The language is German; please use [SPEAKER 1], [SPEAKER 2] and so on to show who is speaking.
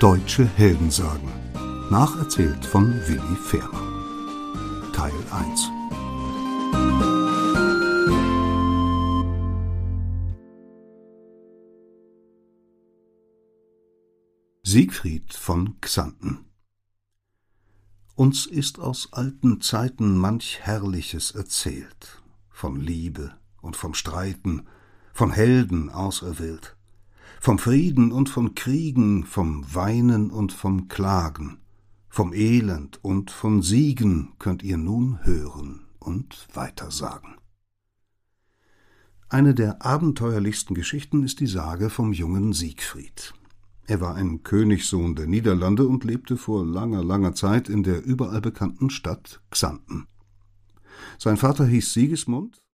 [SPEAKER 1] Deutsche Heldensagen. Nacherzählt von Willi Fährmann. Teil 1. Siegfried von Xanten. Uns ist aus alten Zeiten manch Herrliches erzählt, von Liebe und vom Streiten, von Helden auserwählt, vom Frieden und von Kriegen, vom Weinen und vom Klagen, vom Elend und von Siegen könnt ihr nun hören und weitersagen. Eine der abenteuerlichsten Geschichten ist die Sage vom jungen Siegfried. Er war ein Königssohn der Niederlande und lebte vor langer, langer Zeit in der überall bekannten Stadt Xanten. Sein Vater hieß Sigismund